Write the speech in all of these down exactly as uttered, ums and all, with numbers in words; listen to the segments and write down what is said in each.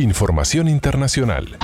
Información internacional.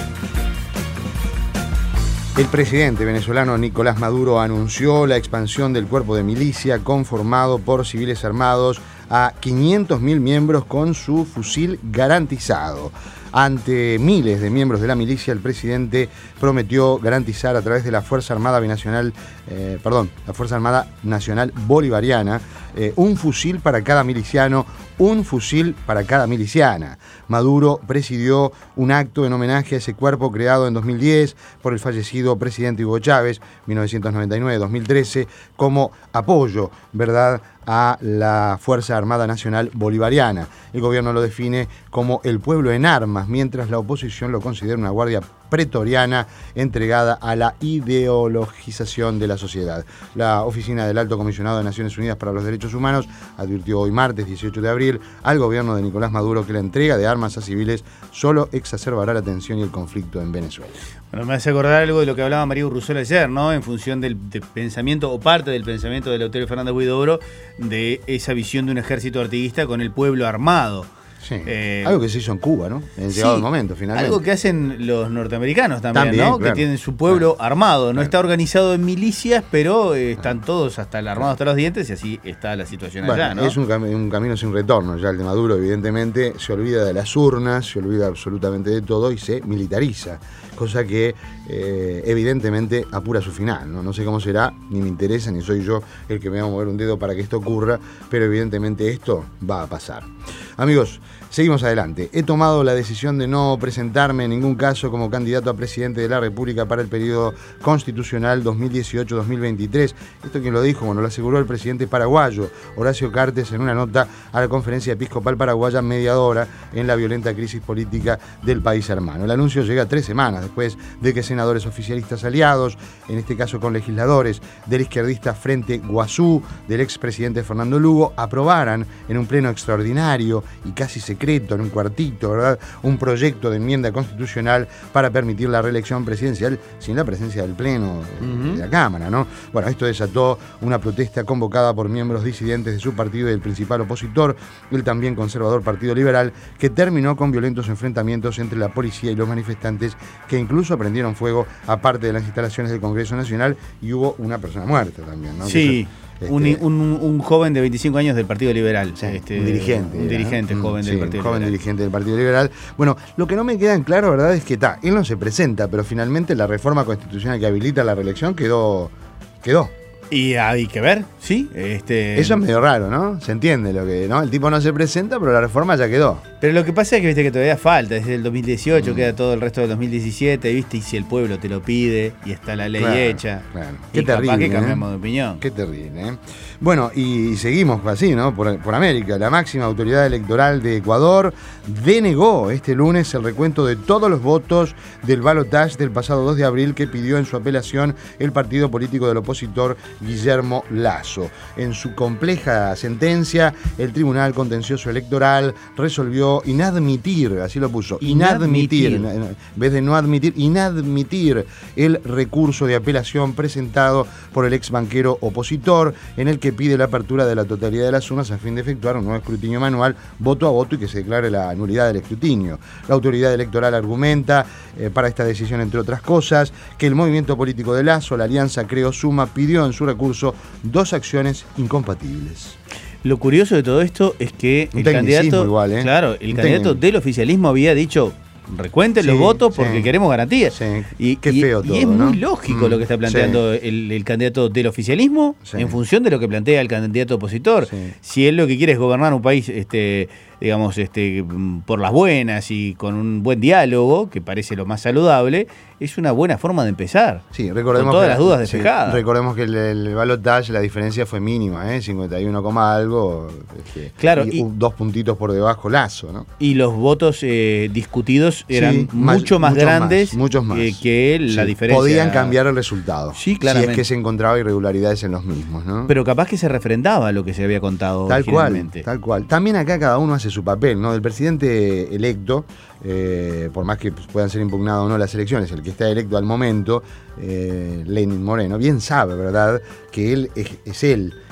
El presidente venezolano Nicolás Maduro anunció la expansión del cuerpo de milicia conformado por civiles armados a quinientos mil miembros con su fusil garantizado. Ante miles de miembros de la milicia, el presidente prometió garantizar a través de la Fuerza Armada Binacional, eh, perdón, la Fuerza Armada Nacional Bolivariana, eh, un fusil para cada miliciano, un fusil para cada miliciana. Maduro presidió un acto en homenaje a ese cuerpo creado en dos mil diez por el fallecido presidente Hugo Chávez, mil novecientos noventa y nueve a dos mil trece, como apoyo, ¿verdad?, a la Fuerza Armada Nacional Bolivariana. El gobierno lo define como el pueblo en armas, mientras la oposición lo considera una guardia pretoriana entregada a la ideologización de la sociedad. La Oficina del Alto Comisionado de Naciones Unidas para los Derechos Humanos advirtió hoy martes dieciocho de abril al gobierno de Nicolás Maduro que la entrega de armas a civiles solo exacerbará la tensión y el conflicto en Venezuela. Bueno, me hace acordar algo de lo que hablaba María Urruzuel ayer, ¿no? En función del, del pensamiento, o parte del pensamiento de Eleuterio Fernández Huidobro, de esa visión de un ejército artiguista con el pueblo armado. Sí. Eh, algo que se hizo en Cuba, ¿no? En llegado el momento, finalmente. Algo que hacen los norteamericanos también, también, ¿no? Claro. Que tienen su pueblo claro. armado. No claro. está organizado en milicias, pero eh, están todos hasta el armado hasta los dientes y así está la situación bueno, allá, ¿no? Es un, cam- un camino sin retorno ya el de Maduro, evidentemente. Se olvida de las urnas, se olvida absolutamente de todo y se militariza. Cosa que eh, evidentemente apura su final, ¿no? No sé cómo será, ni me interesa, ni soy yo el que me va a mover un dedo para que esto ocurra, pero evidentemente esto va a pasar. Amigos, seguimos adelante. He tomado la decisión de no presentarme en ningún caso como candidato a presidente de la República para el periodo constitucional dos mil dieciocho a dos mil veintitrés. Esto quien lo dijo, bueno, lo aseguró el presidente paraguayo, Horacio Cartes, en una nota a la Conferencia Episcopal Paraguaya mediadora en la violenta crisis política del país hermano. El anuncio llega tres semanas después de que senadores oficialistas aliados, en este caso con legisladores del izquierdista Frente Guazú, del expresidente Fernando Lugo, aprobaran en un pleno extraordinario y casi secreto, en un cuartito, ¿verdad?, un proyecto de enmienda constitucional para permitir la reelección presidencial sin la presencia del Pleno uh-huh. de la Cámara, ¿no? Bueno, esto desató una protesta convocada por miembros disidentes de su partido y del principal opositor, el también conservador Partido Liberal, que terminó con violentos enfrentamientos entre la policía y los manifestantes, que incluso prendieron fuego a parte de las instalaciones del Congreso Nacional y hubo una persona muerta también, ¿no? Sí. Este, un, un, un joven de veinticinco años del Partido Liberal. Sí, este, un dirigente. Un dirigente ¿no? joven sí, del Partido un joven Liberal. dirigente del Partido Liberal. Bueno, lo que no me queda en claro, ¿verdad?, es que ta, él no se presenta, pero finalmente la reforma constitucional que habilita la reelección quedó. quedó. Y hay que ver, sí. Este... Eso es medio raro, ¿no? Se entiende lo que, ¿no? El tipo no se presenta, pero la reforma ya quedó. Pero lo que pasa es que viste que todavía falta, desde el dos mil dieciocho, mm. queda todo el resto del dos mil diecisiete, ¿viste? Y si el pueblo te lo pide y está la ley claro, hecha. Claro. Qué y terrible, capaz que cambiamos ¿eh? de opinión. Qué terrible, ¿eh? Bueno, y seguimos así, ¿no? Por, por América. La máxima autoridad electoral de Ecuador denegó este lunes el recuento de todos los votos del balotaje del pasado dos de abril que pidió en su apelación el partido político del opositor Guillermo Lasso. En su compleja sentencia, el Tribunal Contencioso Electoral resolvió inadmitir, así lo puso, inadmitir, inadmitir. en vez de no admitir, inadmitir el recurso de apelación presentado por el ex banquero opositor, en el que pide la apertura de la totalidad de las urnas a fin de efectuar un nuevo escrutinio manual, voto a voto, y que se declare la nulidad del escrutinio. La autoridad electoral argumenta, eh, para esta decisión, entre otras cosas, que el movimiento político de Lasso, la Alianza Creo Suma, pidió en su recurso dos acciones incompatibles. Lo curioso de todo esto es que un el candidato, igual, ¿eh? claro, el un candidato técnico. del oficialismo había dicho: recuenten sí, los votos porque sí. queremos garantías. Sí. Y, Qué y, feo y todo, es muy ¿no? lógico mm, lo que está planteando sí. el, el candidato del oficialismo sí. en función de lo que plantea el candidato opositor. Sí. Si él lo que quiere es gobernar un país, este, digamos, este, por las buenas y con un buen diálogo, que parece lo más saludable, es una buena forma de empezar. Sí, recordemos con todas que, las dudas despejadas. Sí, recordemos que el, el balotaje, la diferencia fue mínima, ¿eh? cincuenta y uno, algo. Este, claro, y, y, dos puntitos por debajo Lasso, ¿no? Y los votos eh, discutidos eran sí, mucho más muchos grandes más, muchos más. Eh, que la sí, diferencia. Podían cambiar el resultado. Sí, claramente. Si es que se encontraba irregularidades en los mismos, ¿no? Pero capaz que se refrendaba lo que se había contado tal cual, tal cual. También acá cada uno hace su papel, ¿no? Del presidente electo, eh, por más que puedan ser impugnadas o no las elecciones, el que está electo al momento, eh, Lenín Moreno, bien sabe, ¿verdad?, que él es, es él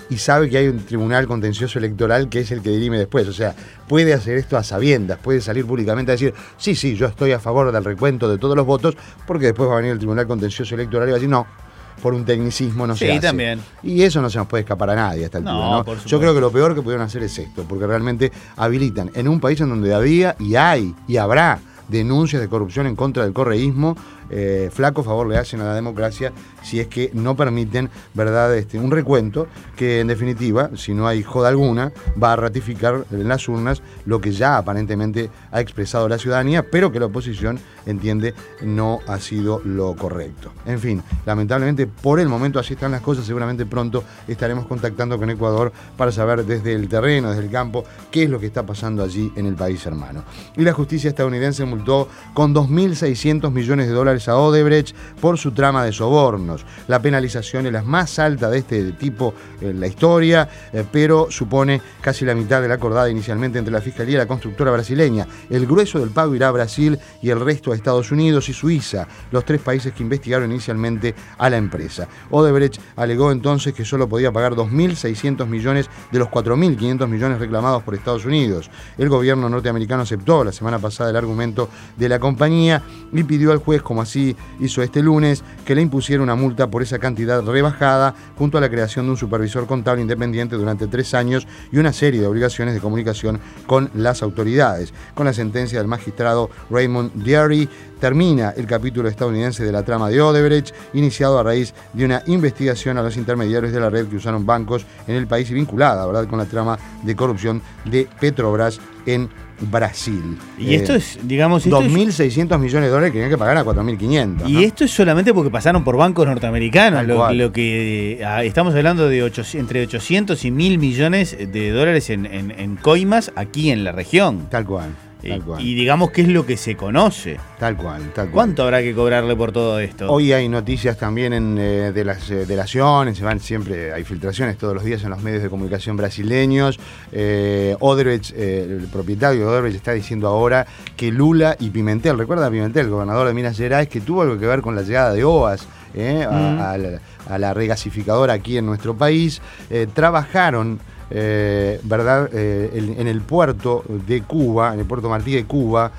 y sabe que hay un tribunal contencioso electoral que es el que dirime después. O sea, puede hacer esto a sabiendas, puede salir públicamente a decir, sí, sí, yo estoy a favor del recuento de todos los votos, porque después va a venir el tribunal contencioso electoral y va a decir, no, por un tecnicismo no sí, se hace. También. Y eso no se nos puede escapar a nadie a esta altura, No, ¿no? por Yo creo que lo peor que pudieron hacer es esto, porque realmente habilitan en un país en donde había y hay y habrá denuncias de corrupción en contra del correísmo, eh, flaco favor le hacen a la democracia si es que no permiten, ¿verdad?, este, un recuento que en definitiva, si no hay joda alguna, va a ratificar en las urnas lo que ya aparentemente ha expresado la ciudadanía, pero que la oposición entiende no ha sido lo correcto. En fin, lamentablemente por el momento así están las cosas. Seguramente pronto estaremos contactando con Ecuador para saber desde el terreno, desde el campo, qué es lo que está pasando allí en el país hermano. Y la justicia estadounidense multó con dos mil seiscientos millones de dólares a Odebrecht por su trama de sobornos. La penalización es la más alta de este tipo en la historia, eh, pero supone casi la mitad de la acordada inicialmente entre la Fiscalía y la constructora brasileña. El grueso del pago irá a Brasil y el resto a Estados Unidos y Suiza, los tres países que investigaron inicialmente a la empresa. Odebrecht alegó entonces que solo podía pagar dos mil seiscientos millones de los cuatro mil quinientos millones reclamados por Estados Unidos. El gobierno norteamericano aceptó la semana pasada el argumento de la compañía y pidió al juez, como así hizo este lunes, que le impusiera una multa por esa cantidad rebajada, junto a la creación de un supervisor contable independiente durante tres años y una serie de obligaciones de comunicación con las autoridades. Con la sentencia del magistrado Raymond Diary, termina el capítulo estadounidense de la trama de Odebrecht, iniciado a raíz de una investigación a los intermediarios de la red que usaron bancos en el país y vinculada, ¿verdad?, con la trama de corrupción de Petrobras en Brasil. Y esto eh, es, digamos... Esto dos mil seiscientos millones de dólares que tenían que pagar a cuatro mil quinientos. Y ¿no? esto es solamente porque pasaron por bancos norteamericanos. Lo, lo que ah, estamos hablando de ocho, entre ochocientos y mil millones de dólares en, en, en coimas aquí en la región. Tal cual. Tal cual. Y, y digamos que es lo que se conoce. Tal cual, tal cual. ¿Cuánto habrá que cobrarle por todo esto? Hoy hay noticias también en, eh, de las eh, delaciones, se van siempre, hay filtraciones todos los días en los medios de comunicación brasileños. Eh, Odebrecht, eh, el propietario de Odebrecht, está diciendo ahora que Lula y Pimentel, ¿recuerda a Pimentel, el gobernador de Minas Gerais, que tuvo algo que ver con la llegada de O A S eh, a, mm. a, la, a la regasificadora aquí en nuestro país? Eh, trabajaron... Eh, ¿verdad? Eh, el, en el puerto de Cuba, en el puerto Martí de Cuba,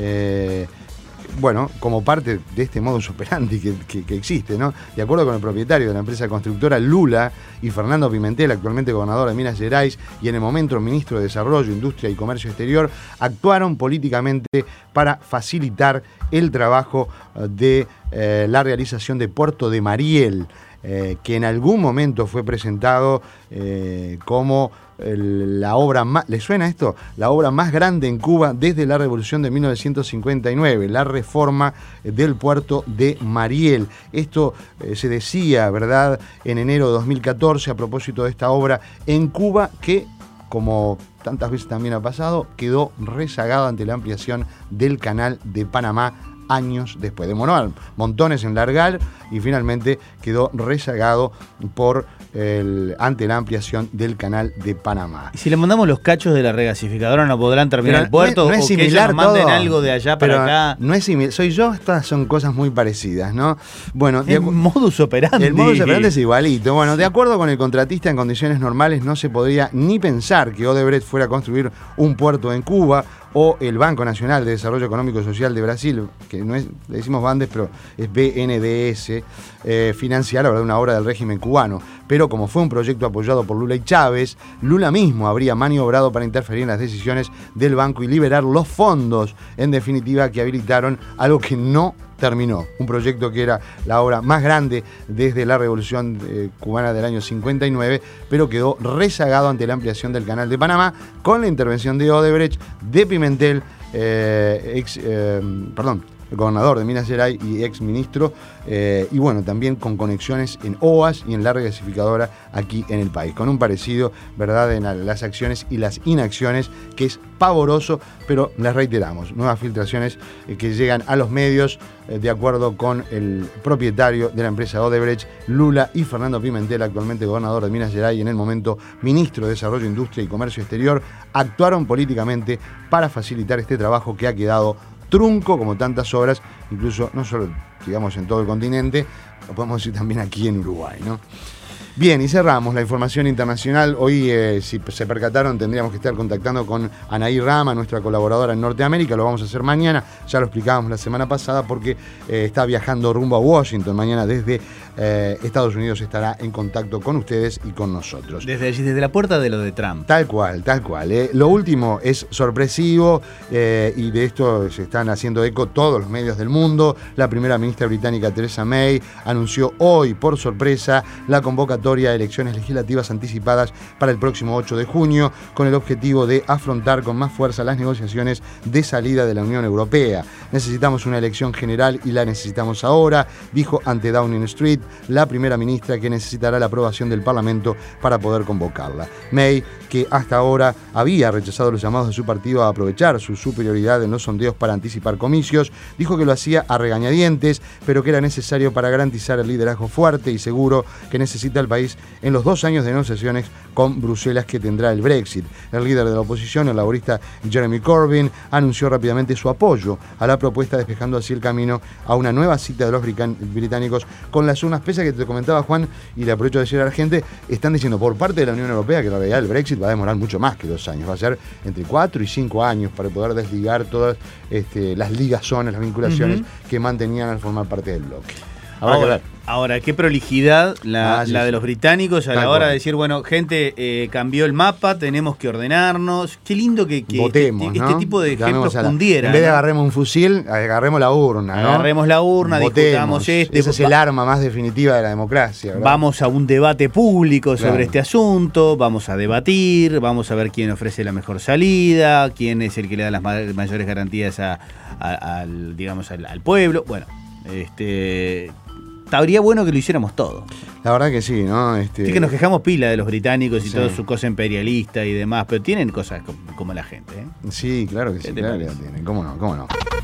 eh, bueno, como parte de este modus operandi que, que, que existe, ¿no? De acuerdo con el propietario de la empresa constructora Lula y Fernando Pimentel, actualmente gobernador de Minas Gerais y en el momento ministro de Desarrollo, Industria y Comercio Exterior, actuaron políticamente para facilitar el trabajo de eh, la realización de Puerto de Mariel, Eh, que en algún momento fue presentado eh, como el, la obra más, ¿le suena esto? La obra más grande en Cuba desde la Revolución de mil novecientos cincuenta y nueve, la reforma del puerto de Mariel. Esto eh, se decía, ¿verdad?, en enero de dos mil catorce a propósito de esta obra en Cuba que, como tantas veces también ha pasado, quedó rezagado ante la ampliación del canal de Panamá años después. Demoró montones en largar y finalmente quedó rezagado por el, ante la ampliación del canal de Panamá. Y si le mandamos los cachos de la regasificadora, ¿no podrán terminar pero el puerto? No es, no es o similar que ellos nos manden todo, algo de allá para acá. No es similar. Soy yo, estas son cosas muy parecidas, ¿no? Bueno, el modus operandi. El modus operandi es igualito. Bueno, de acuerdo con el contratista, en condiciones normales no se podría ni pensar que Odebrecht fuera a construir un puerto en Cuba o el Banco Nacional de Desarrollo Económico y Social de Brasil, que no es, le decimos Bandes, pero es B N D E S, eh, financiar, la verdad, una obra del régimen cubano. Pero como fue un proyecto apoyado por Lula y Chávez, Lula mismo habría maniobrado para interferir en las decisiones del banco y liberar los fondos, en definitiva, que habilitaron algo que no terminó. Un proyecto que era la obra más grande desde la Revolución eh, Cubana del año cincuenta y nueve, pero quedó rezagado ante la ampliación del Canal de Panamá con la intervención de Odebrecht, de Pimentel, eh, ex, eh, perdón, el gobernador de Minas Gerais y ex ministro, eh, y bueno, también con conexiones en O A S y en la regasificadora aquí en el país, con un parecido, ¿verdad?, en las acciones y las inacciones que es pavoroso, pero les reiteramos, nuevas filtraciones eh, que llegan a los medios eh, de acuerdo con el propietario de la empresa Odebrecht, Lula y Fernando Pimentel, actualmente gobernador de Minas Gerais y en el momento ministro de Desarrollo, Industria y Comercio Exterior, actuaron políticamente para facilitar este trabajo que ha quedado trunco como tantas obras, incluso no solo, digamos, en todo el continente, lo podemos decir también aquí en Uruguay, ¿no? Bien, y cerramos la información internacional. Hoy, eh, si se percataron, tendríamos que estar contactando con Anaí Rama, nuestra colaboradora en Norteamérica. Lo vamos a hacer mañana, ya lo explicábamos la semana pasada, porque eh, está viajando rumbo a Washington. Mañana desde eh, Estados Unidos estará en contacto con ustedes y con nosotros. Desde allí, desde la puerta de lo de Trump. Tal cual, tal cual. Eh. Lo último es sorpresivo eh, y de esto se están haciendo eco todos los medios del mundo. La primera ministra británica Theresa May anunció hoy, por sorpresa, la convocatoria a elecciones legislativas anticipadas para el próximo ocho de junio, con el objetivo de afrontar con más fuerza las negociaciones de salida de la Unión Europea. Necesitamos una elección general y la necesitamos ahora, dijo ante Downing Street la primera ministra, que necesitará la aprobación del Parlamento para poder convocarla. May, que hasta ahora había rechazado los llamados de su partido a aprovechar su superioridad en los sondeos para anticipar comicios, dijo que lo hacía a regañadientes, pero que era necesario para garantizar el liderazgo fuerte y seguro que necesita el país en los dos años de negociaciones con Bruselas que tendrá el Brexit. El líder de la oposición, el laborista Jeremy Corbyn, anunció rápidamente su apoyo a la propuesta, despejando así el camino a una nueva cita de los británicos con las urnas, pese a que te comentaba, Juan, y le aprovecho de decir a la gente, están diciendo por parte de la Unión Europea que en realidad el Brexit va a demorar mucho más que dos años, va a ser entre cuatro y cinco años para poder desligar todas este, las ligazones, las vinculaciones uh-huh. que mantenían al formar parte del bloque. Habrá ahora, que ver. Ahora, qué prolijidad la, ah, sí, la de los británicos a la hora de decir, bueno, gente, eh, cambió el mapa, tenemos que ordenarnos. Qué lindo que, que, Votemos, que ¿no? este tipo de ejemplos la, cundieran. En vez de ¿no? agarremos un fusil, agarremos la urna, ¿no? Agarremos la urna, Votemos. discutamos este. Ese es el arma más definitiva de la democracia, ¿verdad? Vamos a un debate público claro. sobre este asunto, vamos a debatir, vamos a ver quién ofrece la mejor salida, quién es el que le da las mayores garantías a, a, al, digamos, al, al pueblo. Bueno, este... estaría bueno que lo hiciéramos todo. La verdad que sí, ¿no? Este... Sí, que nos quejamos pila de los británicos y sí. toda su cosa imperialista y demás, pero tienen cosas como, como la gente, ¿eh? Sí, claro que sí, claro que la tienen. ¿Cómo no? ¿Cómo no?